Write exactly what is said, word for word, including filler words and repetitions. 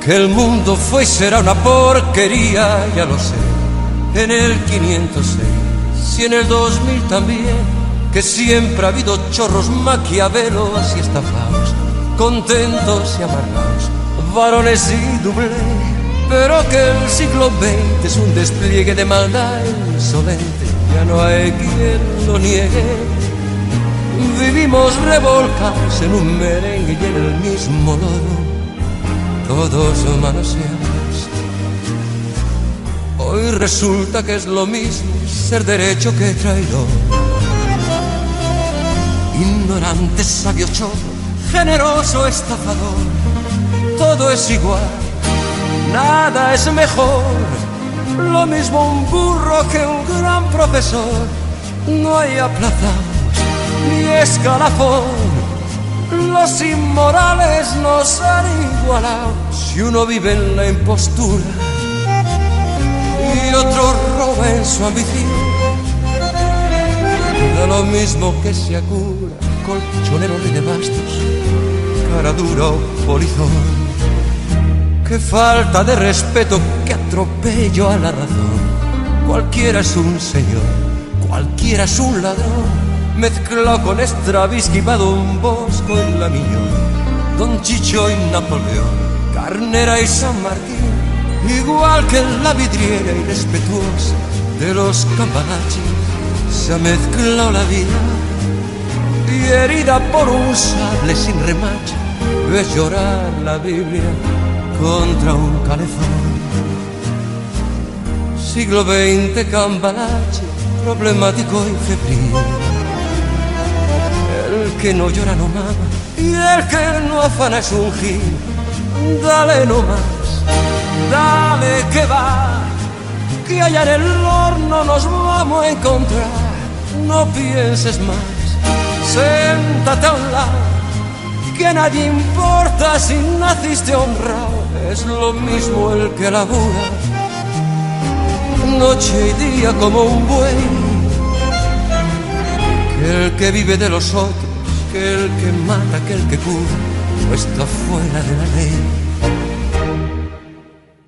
Que el mundo fue y será una porquería, ya lo sé, en el quinientos seis y en el dos mil también, que siempre ha habido chorros, maquiavelos y estafados, contentos y amargados, varones y doble, pero que el siglo veinte es un despliegue de maldad insolente, ya no hay quien lo niegue. Vivimos revolcados en un merengue y en el mismo lodo, todos manoseados. Hoy resulta que es lo mismo ser derecho que traidor, ignorante, sabio, chorro, generoso, estafador. Todo es igual, nada es mejor, lo mismo un burro que un gran profesor. No hay aplazados ni escalafón, los inmorales nos han igualado. Si uno vive en la impostura y otro roba en su ambición, da lo mismo que sea cura, colchonero, rey de bastos, cara dura o polizón. Qué falta de respeto, qué atropello a la razón. Cualquiera es un señor, cualquiera es un ladrón, mezclado con Stravinsky, va Don Bosco y la Miñón, Don Chicho y Napoleón, Carnera y San Martín, igual que en la vidriera irrespetuosa de los Campanachi. Se ha mezclado la vida y herida por un sable sin remache, ves llorar la Biblia contra un calefón. Siglo veinte, Cambalache, problemático y febril. El que no llora no mama y el que no afana es un gil. Dale no más, dale que va, que allá en el horno nos vamos a encontrar. No pienses más, siéntate a un lado, que a nadie importa si naciste honrado. Es lo mismo el que labura noche y día como un buey, que el que vive de los otros, que el que mata, que el que cura, no está fuera de la ley.